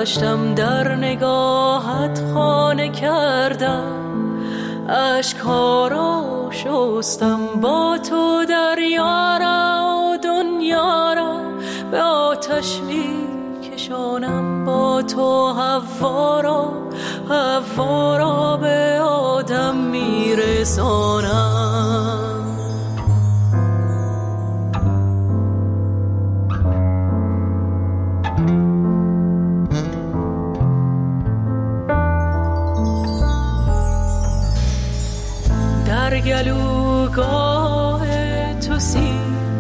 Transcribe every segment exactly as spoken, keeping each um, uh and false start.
گشتم در نگاهت خانه کردم، اشک‌ها را شستم با تو دریا را و دنیا را به آتش میکشانم، با تو هوا را هوا را به آدم میرسانم. در گلوگاه تو سی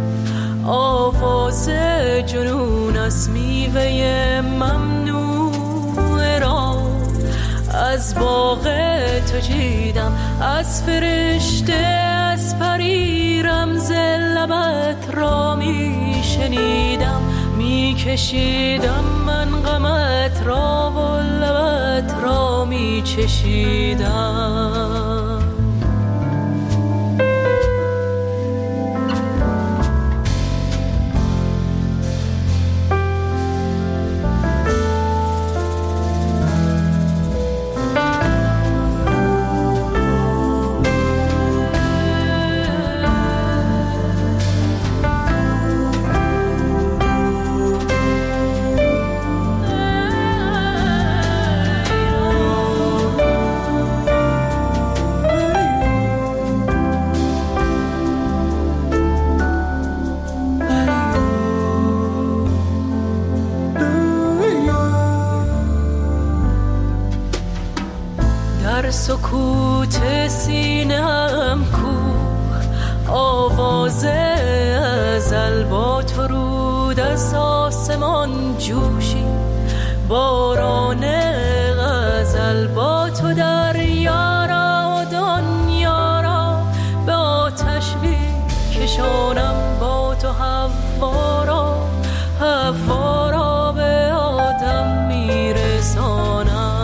آواز جنون است، میوه ممنوع را از باغ تو چیدم، از فرشته از پری رمز لبت را میشنیدم، میکشیدم من غمت را و لبت را میچشیدم. سکوت سینم کوه آواز ازل، با تو رود از آسمان جوشی باران غزل، با تو دریا را و دنیا را به آتش میکشانم، با تو هوا را هوا را به آدم میرسانم.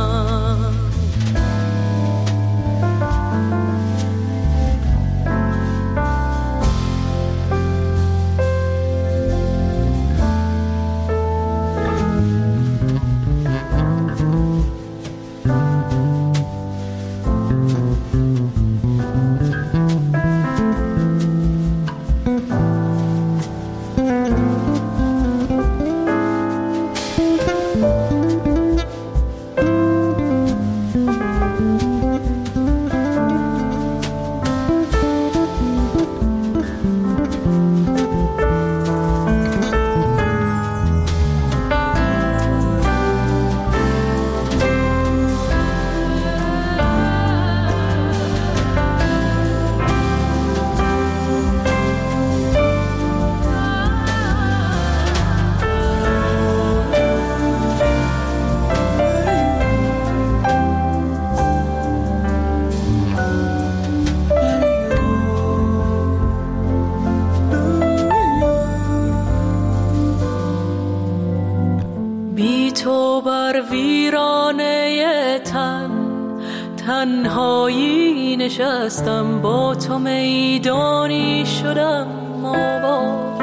تنهایی نشستم، با تو میدانی شدم آباد،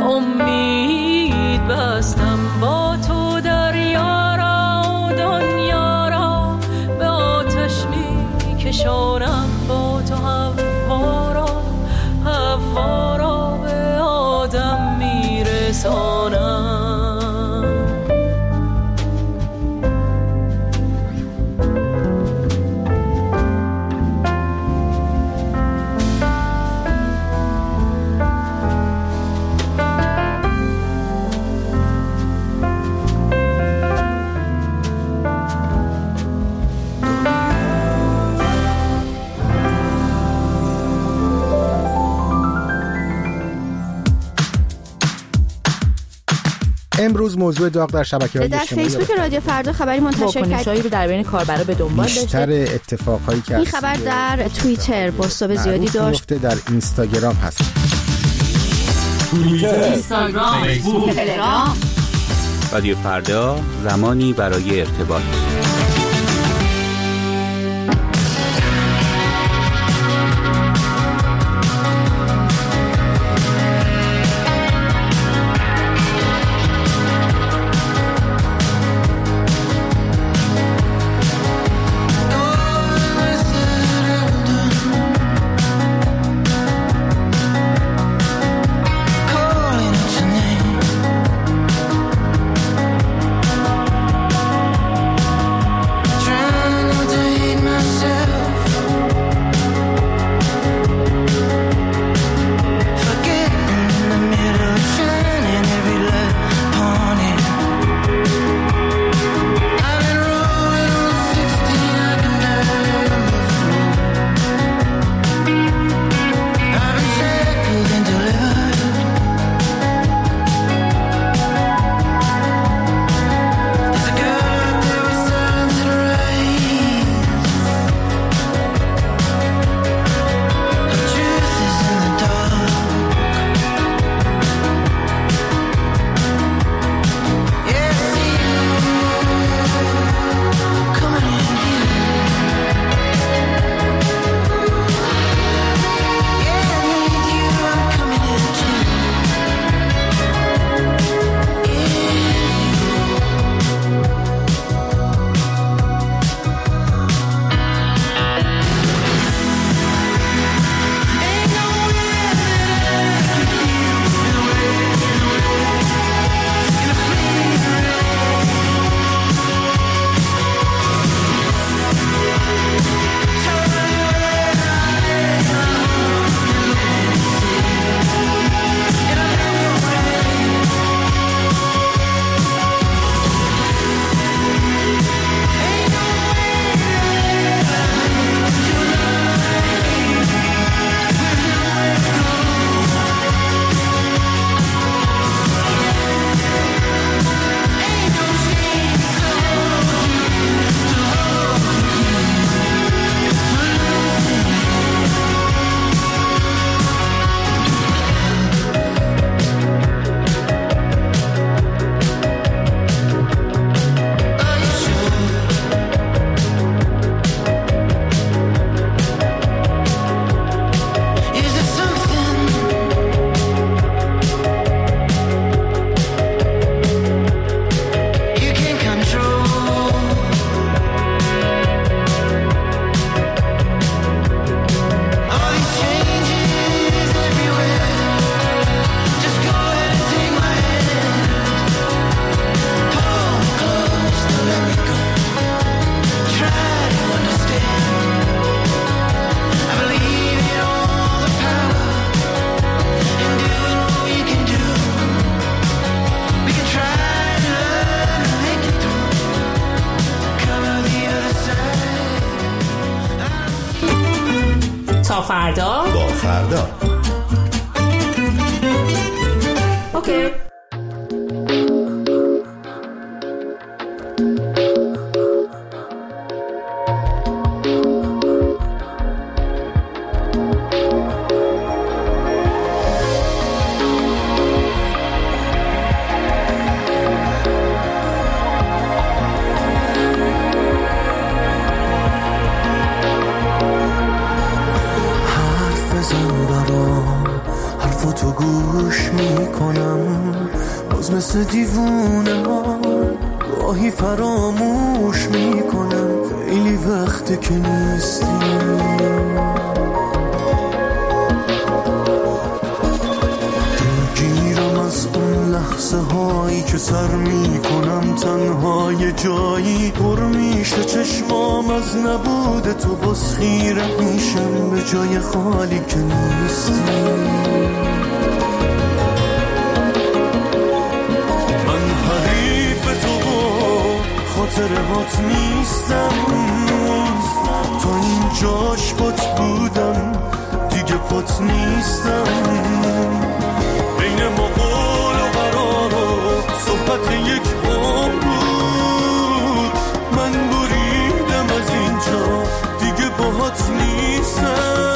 امید بستم، با تو دریا را و دنیا را به آتش میکشانم، با تو هوا را هوا را به آدم میرسانم. امروز موضوع داغ در شبکه‌های اجتماعی در فیسبوک رادیو فردا خبری منتشر کرد. واکنش‌هایی رو در بین کاربرا به دنبال داشته. بیشتر اتفاقایی که این خبر در توییتر بازتاب زیادی داشت. در اینستاگرام هست. توییتر، اینستاگرام، فیسبوک، تلگرام. رادیو فردا، زمانی برای ارتباط. تا فردا با فردا. اوکی. حرفاتو گوش میکنم باز مثل دیوونه ها گاهی فراموش میکنم خیلی وقته که نیستی دلگیرم از اون لحظه هایی که سر میکنم تنها یه جایی پر میشه چشمام از نبود تو باز خیره میشم به جای خالی که نیستی من حریف تو خاطرهات نیستم تا این جاش پات بودم دیگه پات نیستم بین ما قول و قرار و صحبت یک عمر بود من بریدم از اینجا دیگه باهات نیستم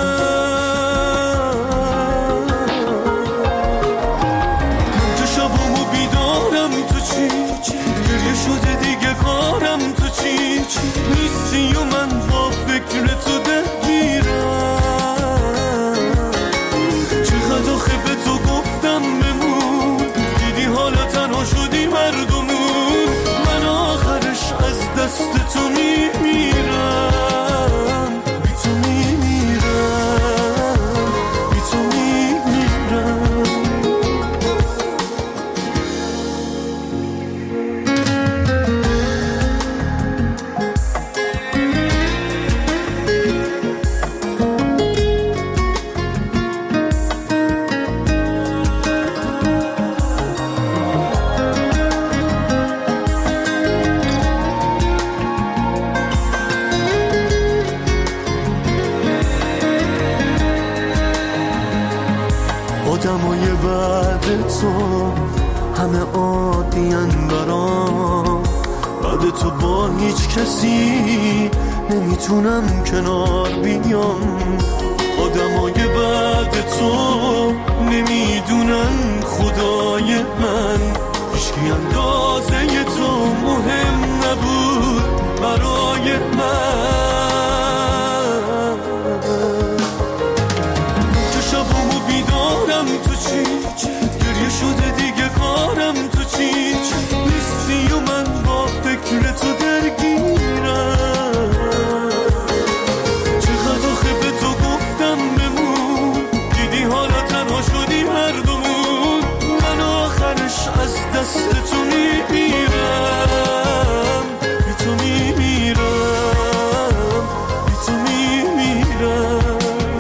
من که شبامو بیدارم تو چی گریه شده دیگه کارم تو چی نیستی و من با فکر تو درگیرم چقدر آخه به تو گفتم بمون دیدی حالا تنها شدی مردمون من آخرش از دست تو میمیرم بی تو میمیرم بی تو میمیرم آدمای بعد تو همه عادی‌ان برام بعد تو با هیچ کسی نمیتونم کنار بیام آدمای بعد تو نمیدونن خدای من هیچکی اندازه تو مهم نبود برای من شبامو بیدارم تو چی گریه شده دیگه کارم تو چی نیستی و من با فکر تو درگیرم چقدر آخه به تو گفتم بمون دیدی حالا تنها شدی مردمون من آخرش از دست تو میمیرم بی تو میمیرم بی تو میمیرم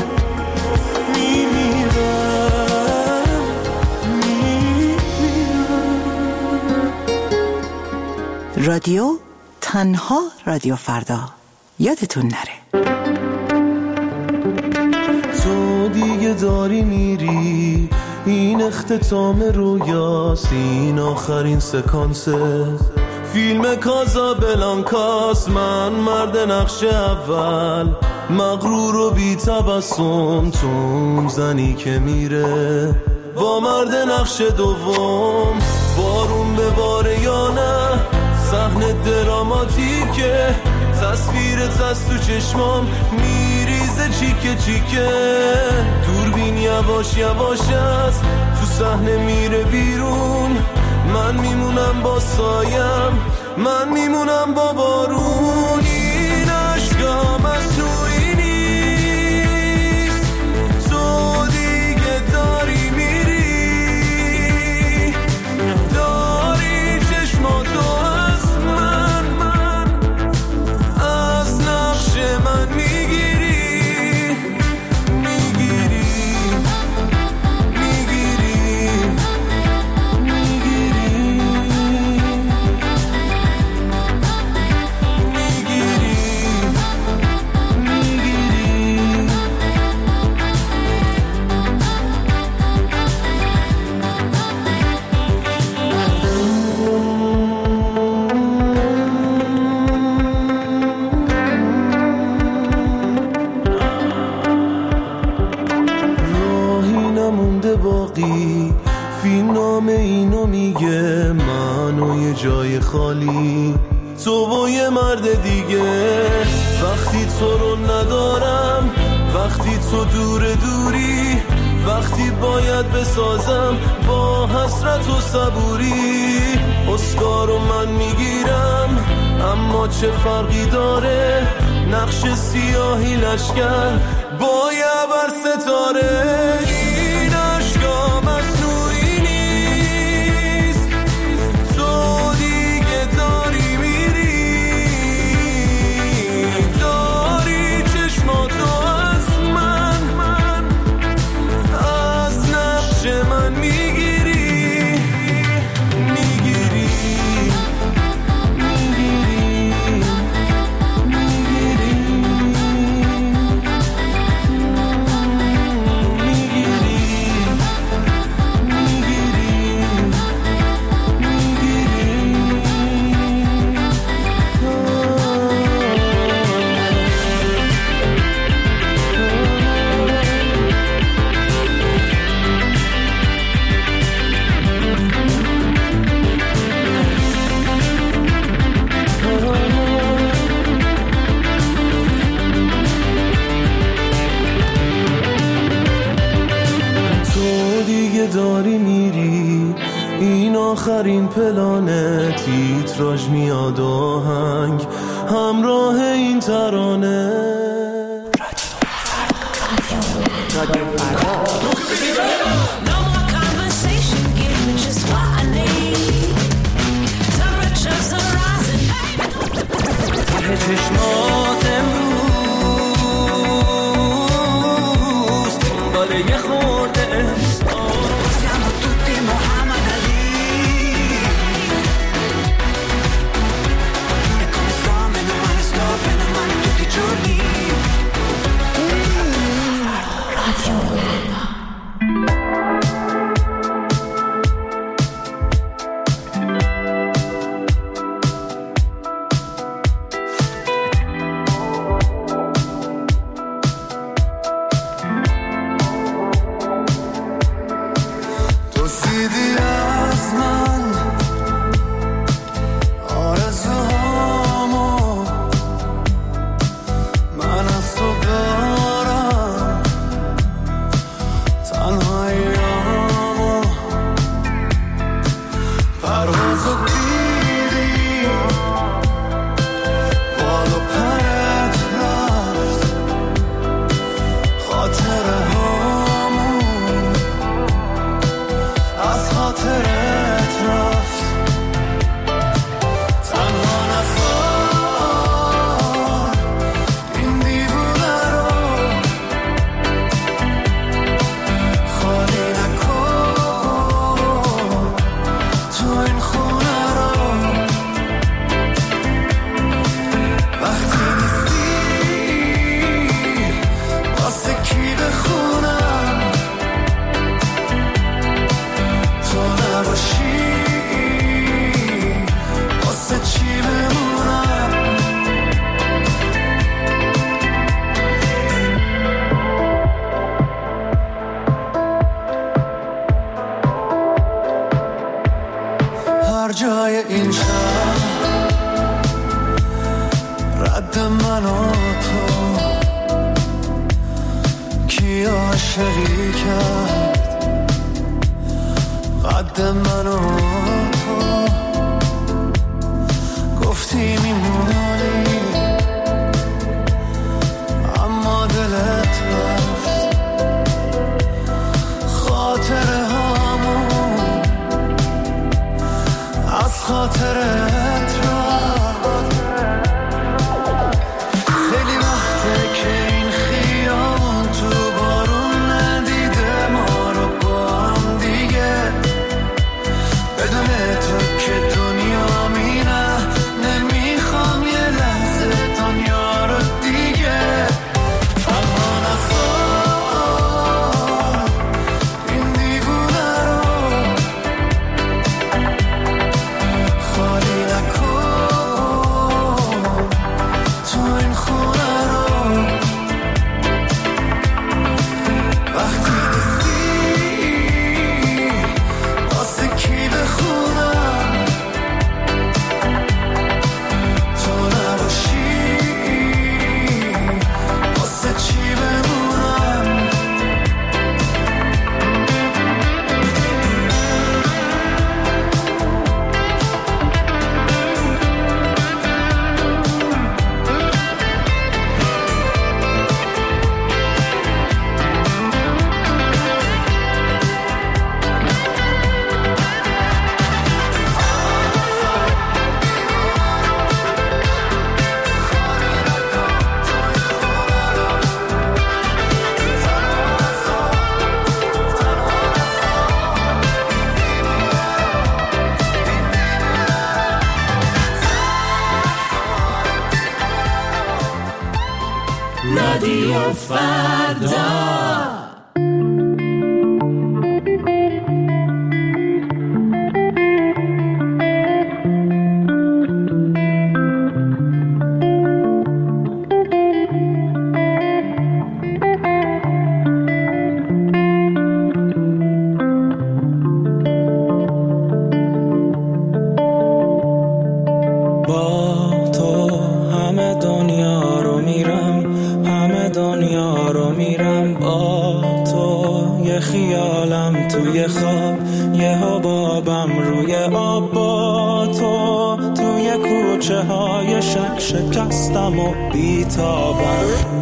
رادیو تنها رادیو فردا یادتون نره تو دیگه داری میری این اختتام رویاست این آخرین سکانسه فیلم کازابلانکاست من مرد نقش اول مغرور و بی تبسم تو زنی که میره با مرد نقش دوم بارون بباره یا نه صحنه دراماتیکه تصویرت از تو چشمام میریزه چیکه چیکه دوربین یواش یواش است تو صحنه میره بیرون من میمونم با سایم من میمونم با بارون این عشقم از توی نیست تو دیگه داری میری داری چشماتو از من من از نقش من میگیری میگیری میگیری میگیری میگیری خالی، تو و یه مرد دیگه. وقتی تو رو ندارم، وقتی تو دور دوری، وقتی باید بسازم با حسرت و صبوری. اسکارو من میگیرم اما چه فرقی داره، نقش سیاهی لشکر با یه بر ستاره. این عشقا مصنوعی نیست، تو دیگه داری میری، داری چشماتو از من من از نقش من میگیری میگیری داری میری. این آخرین پلانه، تیتراژ میاد آهنگ همراه این ترانه. رادیو فردا. چشمات امروز دنبال یه خورده رادیو فردا. شکستم و بیتابم.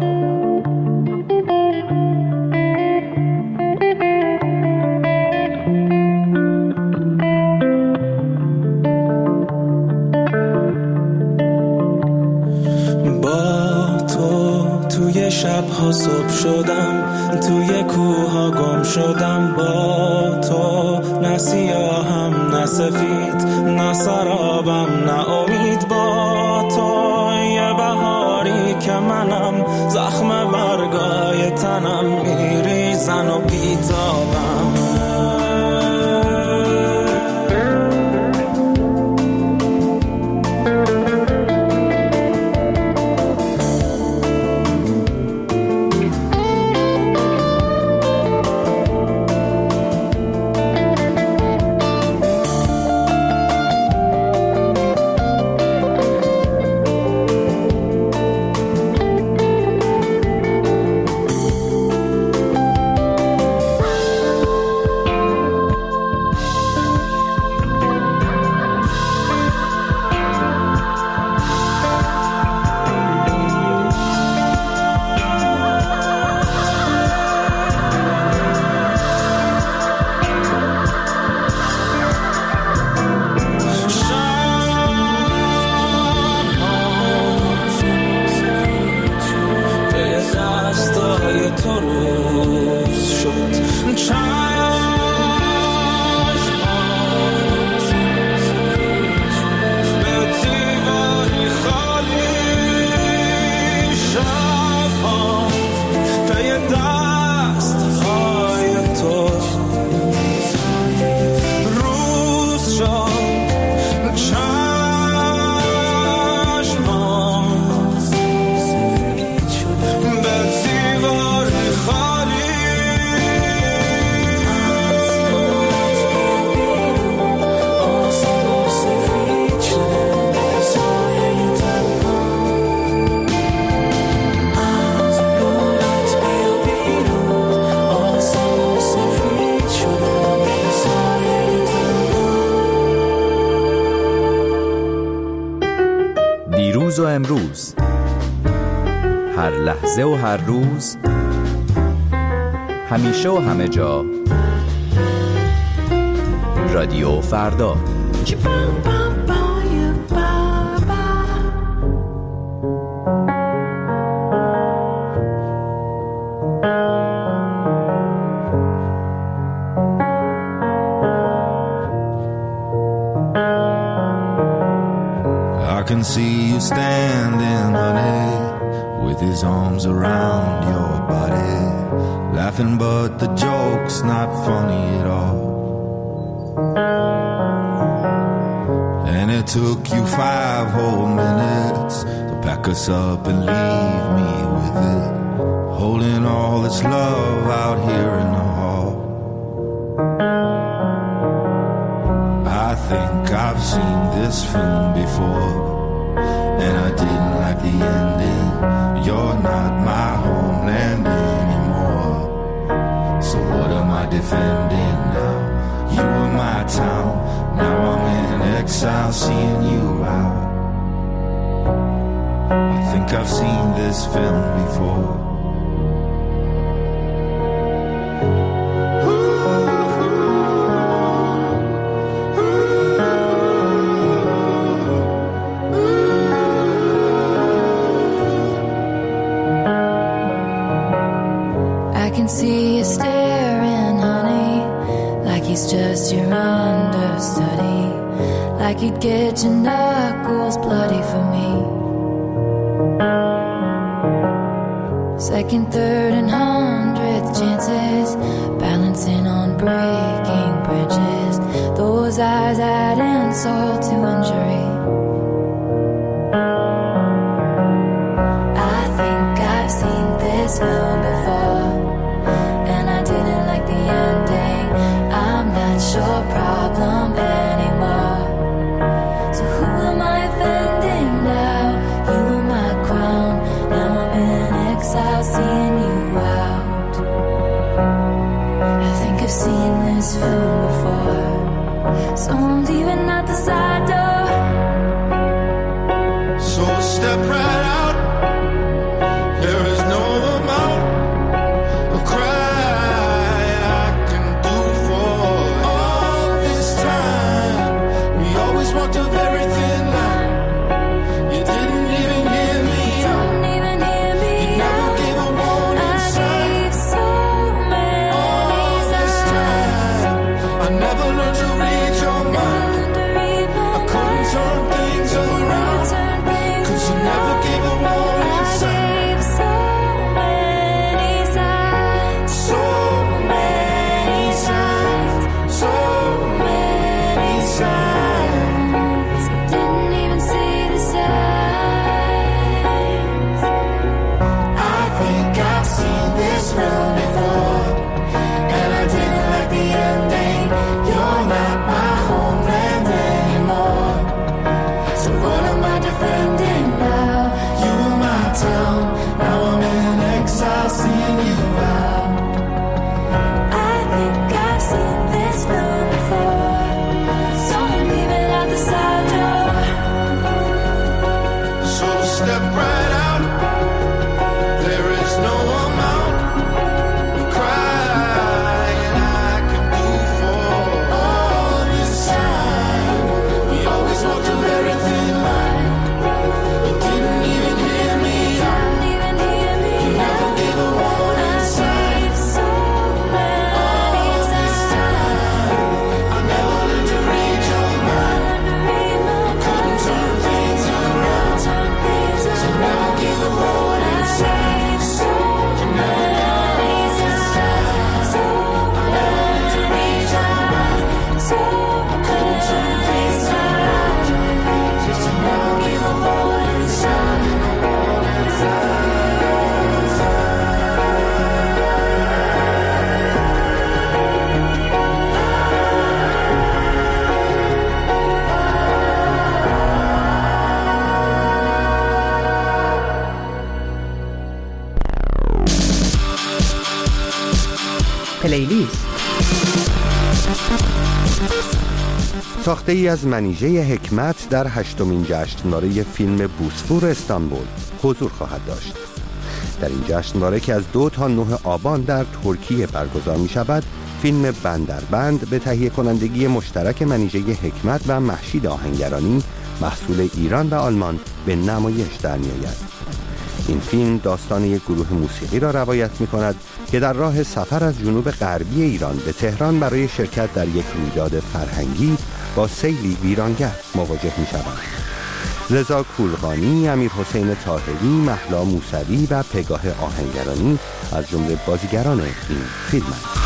با تو توی شبها صبح شدم، توی کوها گم شدم. با تو نه سیاهم نه سفید، نه سرابم نه امید. با تو یه بهاری که منم، زخم برگای تنم میریزن و بیتابم. دیروز و امروز، هر لحظه و هر روز، همیشه و همه جا، رادیو فردا. I can see you standing, honey, with his arms around your body, laughing but the joke's not funny at all. And it took you five whole minutes to pack us up and leave me with it, holding all this love out here in the hall. I think I've seen this film before, and I didn't like the ending. You're not my homeland anymore, so what am I defending now? You were my town, now I'm in exile seeing you out. I think I've seen this film before. See you staring, honey, like he's just your understudy, like you'd get your knuckles bloody for me. second, third, and hundredth chances, balancing on breaking branches. Those eyes add insult to injury. I think I've seen this film before, and I didn't like the ending. I'm not your problem anymore. So who am I offending now? You were my crown, now I'm in exile, seeing you out. I think I've seen this film before, so I'm leaving out the side door. So step right out. There is no amount of cry I can do for all this time. We always walked a very thin line. You didn't even hear me out. Don't even hear me You never out. gave a warning I sign. gave so many All this time, I never learned to read your mind. signs to read my I couldn't turn things around, turn things 'cause you never gave a warning I sign. gave so many signs, So many signs, so many signs. didn't even see the signs. I think I've seen this film before, and I didn't like the ending. You're not my homeland anymore. So what am I defending now? You were my town, now I'm in exile, seeing you out. I think I've seen this film before, so I'm leaving out the side door. So step right out. There is no amount of crying I can do for all this time. We always walked a very thin line. You didn't even hear me out. Don't even hear me You never out. gave a warning I sign. gave so many All this time, I never learned to read your mind. Couldn't turn things around. So never give a warning sign. You never learned this time. I never learned to read your mind. Couldn't turn things around. Just to never give a warning sign. پلیلیست. ساخته ای از منیژه حکمت در هشتمین جشنواره فیلم بوسفور استانبول حضور خواهد داشت. در این جشنواره که از دو تا نه آبان در ترکیه برگزار می شود، فیلم بندربند به تهیه کنندگی مشترک منیژه حکمت و مهشید آهنگرانی محصول ایران و آلمان به نمایش در می آید. این فیلم داستان یک گروه موسیقی را روایت می کند که در راه سفر از جنوب غربی ایران به تهران برای شرکت در یک رویداد فرهنگی با سیلی ویرانگر مواجه می شوند. رضا کولقانی، امیرحسین طاهری، مهلا موسوی و پگاه آهنگرانی از جمله بازیگران این فیلمند.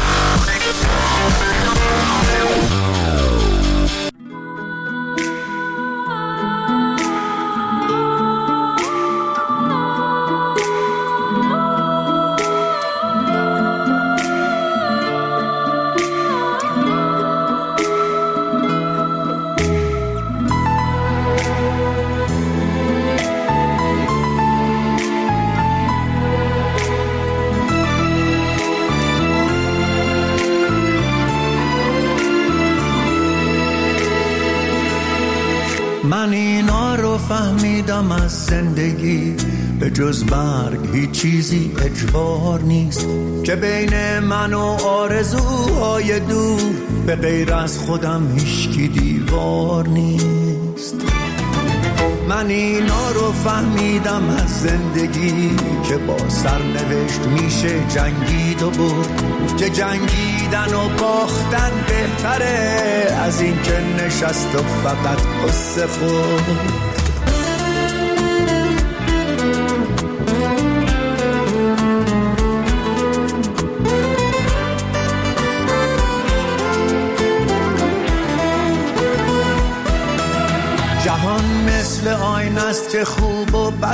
من اینا رو فهمیدم از زندگی، به جز مرگ هیچ چیزی اجبار نیست، که بین من و آرزوهای دور به غیر از خودم هیچکی دیوار نیست. من اینا رو فهمیدم از زندگی که با سرنوشت میشه جنگید و برد، که جنگیدن و باختن بهتره از این که نشست و فقط قصه خورد.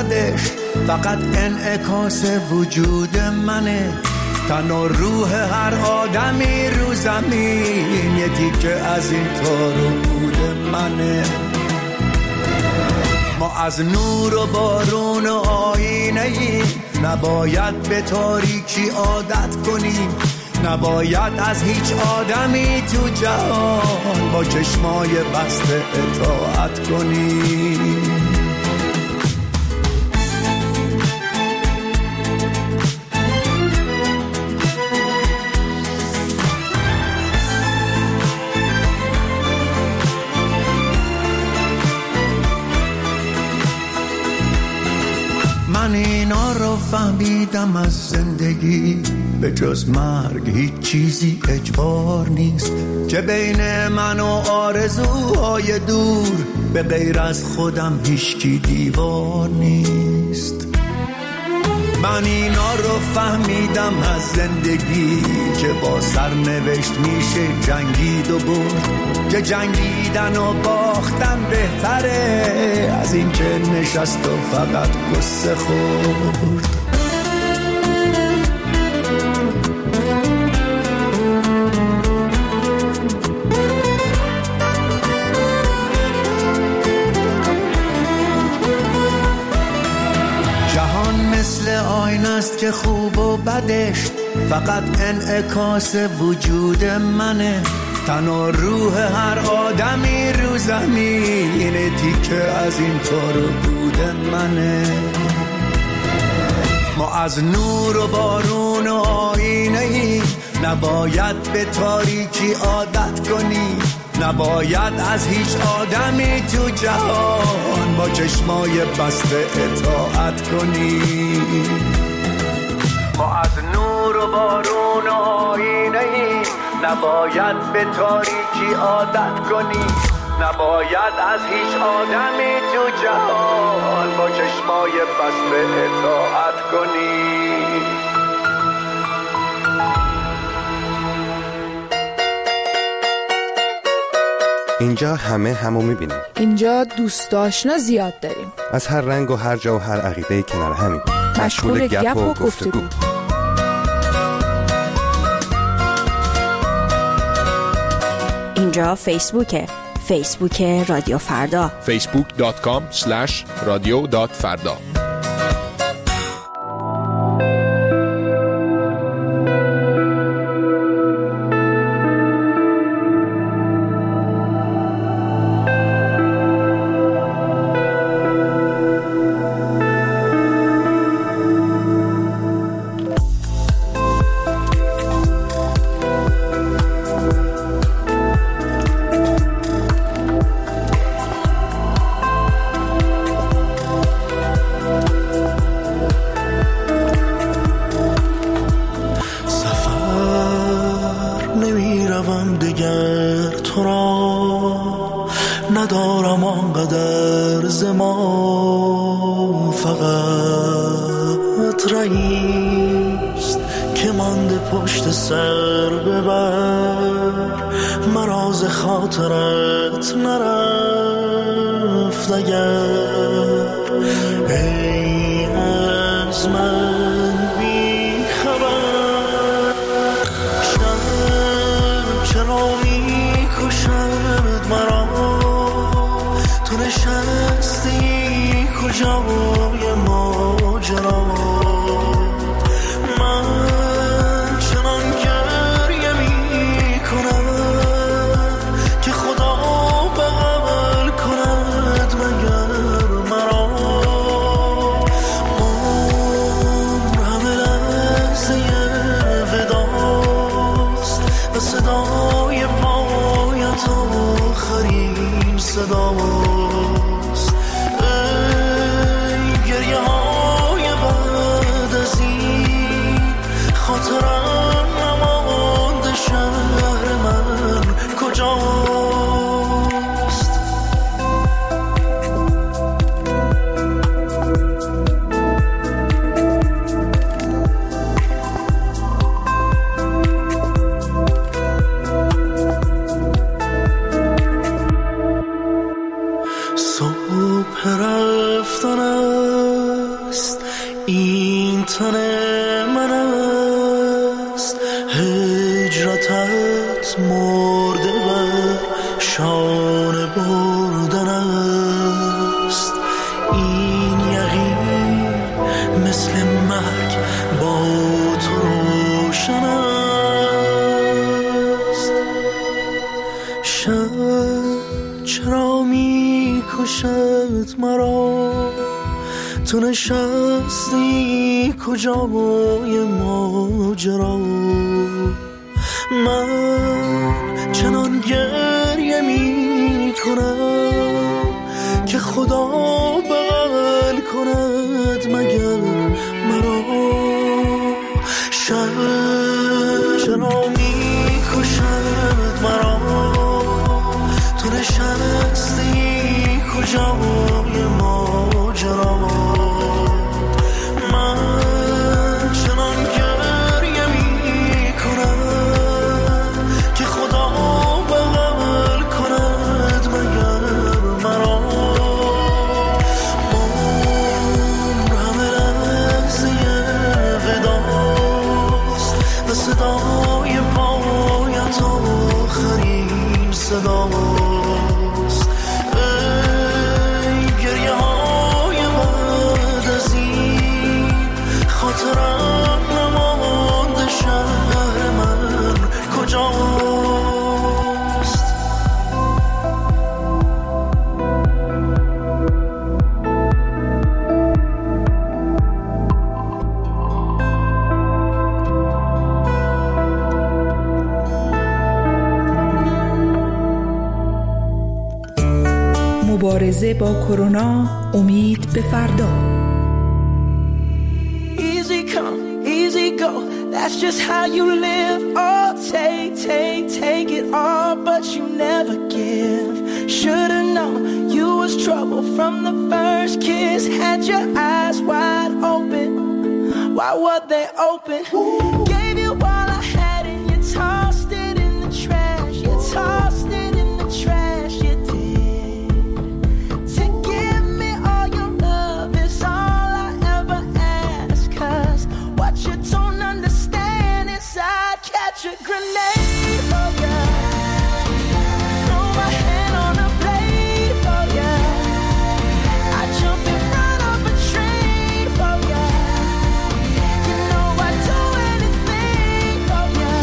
بدش فقط انعکاس وجود منه. تن و روح هر آدمی رو زمین یه تیکه از این تار و پود منه. ما از نور و بارون و آینه ایم، نباید به تاریکی عادت کنیم، نباید از هیچ آدمی تو جهان با چشمای بسته اطاعت کنیم. من اینا رو فهمیدم از زندگی، به جز مرگ هیچ چیزی اجبار نیست، که بین من و آرزوهای دور به غیر از خودم هیچکی دیوار نیست. من اینا رو فهمیدم از زندگی، که با سرنوشت میشه جنگید و برد، که جنگیدن و باختن بهتره از این که نشست و فقط قصه خورد. آینه است که خوب و بدش فقط انعکاس وجود منه. تن و روح هر آدمی رو زمین تیکه از این تار و پود منه. ما از نور و بارون و آینه ایم، نباید به تاریکی عادت کنیم، نباید از هیچ آدمی تو جهان با چشمای بسته اطاعت کنیم. ما از نور و بارون و آینه ایم، نباید به تاریکی عادت کنیم، نباید از هیچ آدمی تو جهان با چشمای بسته اطاعت کنیم. اینجا همه همو میبینیم. اینجا دوست آشنا زیاد داریم، از هر رنگ و هر جا و هر عقیده کنار همین، مشغول گپ و گفتگو. اینجا فیسبوکه، فیسبوک رادیو فردا، فیسبوک دات کام اسلش رادیو دات فردا. صداست ای گریه های بعد از تن من است، هجرتت مرده بر شانه بردن است. این یقین مثل مرگ با تو روشن است. شب چرا می کشد مرا، تو نشستی کجای ماجرا. من چنان گریه می کنم که خدا بغل کند مگر مرا. شب چرا می کشد مرا، تو نشستی کجای ماجرا. من چنان گریه می کنم که خدا بغل کند مگر مرا. عمر همه لحظه وداست و صدای پایت آخرین صداست. ای گریه های بعد از این خاطرم نمانده، شهر من کجاست؟ مبارزه با کرونا، امید به فردا. Easy come, easy go, that's just how you live. Oh, take, take, take it all, but you never give. Should've known you was trouble from the first kiss. Had your eyes wide open, why were they open? Gave you all I had and you tossed it in the trash. You tossed it in the trash, you did. To give me all your love is all I ever ask, 'cause what you don't understand is I'd catch a grenade for ya, throw my hand on a blade for ya, I'd jump in front of a train for ya. You know I'd do anything for ya.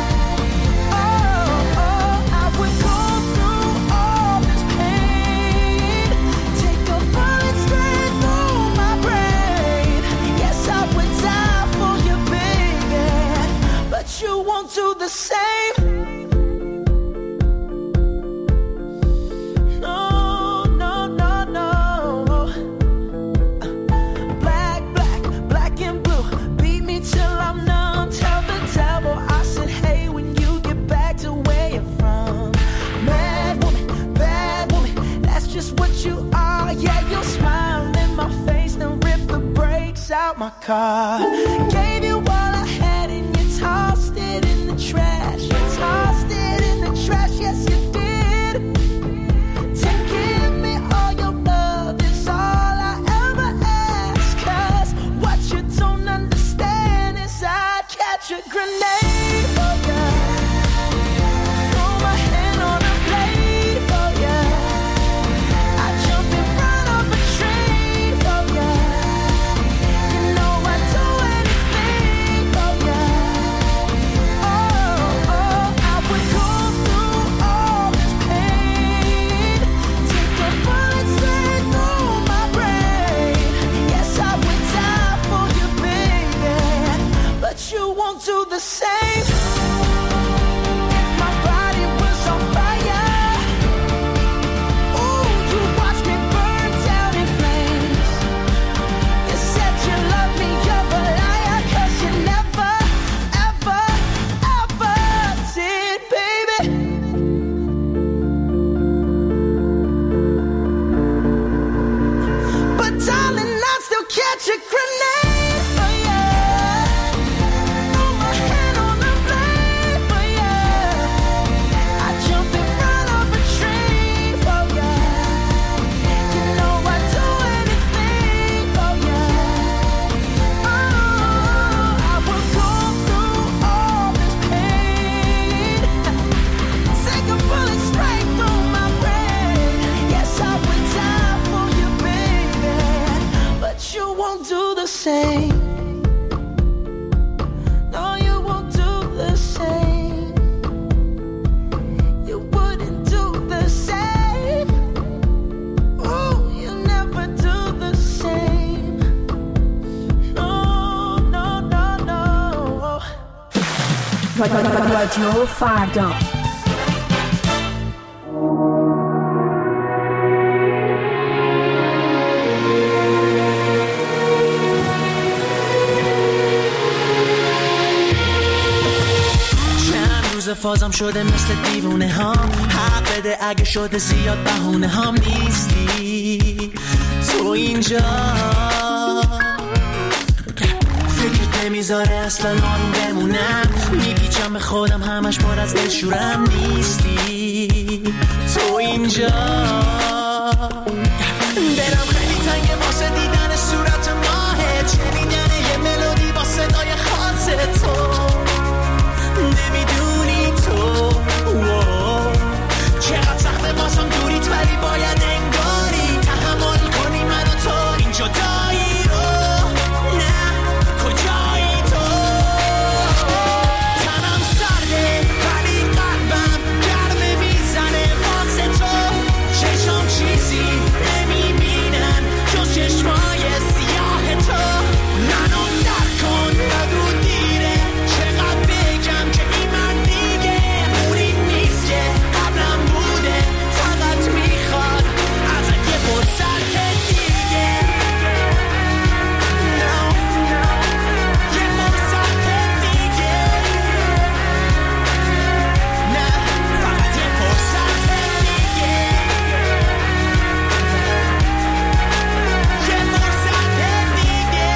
Oh, oh, I would go through all this pain, take a bullet straight through my brain. Yes, I would die for you, baby, but you won't do the same. No, no, no, no. Black, black, black and blue, beat me till I'm numb. Tell the devil I said, hey, when you get back to where you're from. Mad woman, bad woman, that's just what you are. Yeah, you'll smile in my face, then rip the brakes out my car. Gave you all I had and you tossed it in the trash. You tossed it in the trash, yes you did. To give me all your love is all I ever ask, 'cause what you don't understand is I'd catch a grenade for ya, throw my hand on a blade for ya, I'd jump in front of a train for ya. You know I'd do anything for ya. Oh, oh, I would go through all this pain, take a bullet straight through my brain. Yes, I would die for you, baby, but you won't do the same. If my body was on fire, ooh, you watch me burn down in flames. You said you love me, you're a liar, 'cause you never, ever, ever did, baby. But darling, I'd still catch a grenade for ya, throw my hand on رادیو فردا. فازم شده مثل دیوونه ها، حق بده اگه شده زیاد بهونه هم نیستی تو اینجا، فکرت نمیذاره اصلا آروم بمونم، میپیچم به خودم همش پر از دلشورم نیستی تو اینجا، دلم خیلی تنگه واسه دیدن صورت ماهت، شنیدن یه ملودی با صدای خاص تو، نمیدونی تو چقدر سخته بازم دوریت، ولی باید انگاری تحمل کنی من و تو این جدایی رو، نه کجایی تو، تنم سرده ولی قلبم گرمه میزنه واسه تو، چشم چیزی نمیبینن جز چشمای سیاه تو، منو درک کن بگو دیره، چقدر بگم که این من دیگه اونی نیست که قبلم بوده، فقط میخواد ازت یه فرصت دیگه، no, یه فرصت دیگه، نه فقط یه فرصت دیگه، یه فرصت دیگه.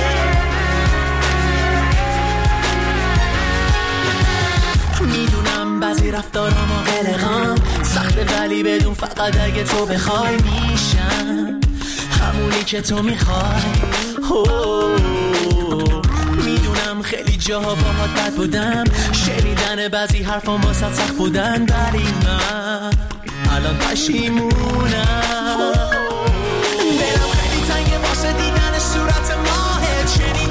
میدونم بعضی رفتارام و قلقام سخته، ولی بدون فقط اگه تو بخوای میشم همونی که تو میخوای، میدونم خیلی جاها باهات بد بودم، شنیدن بعضی حرفام واسه سخت بودن، ولی من الان پشیمونم، دلم خیلی تنگه واسه دیدن صورت ماهت،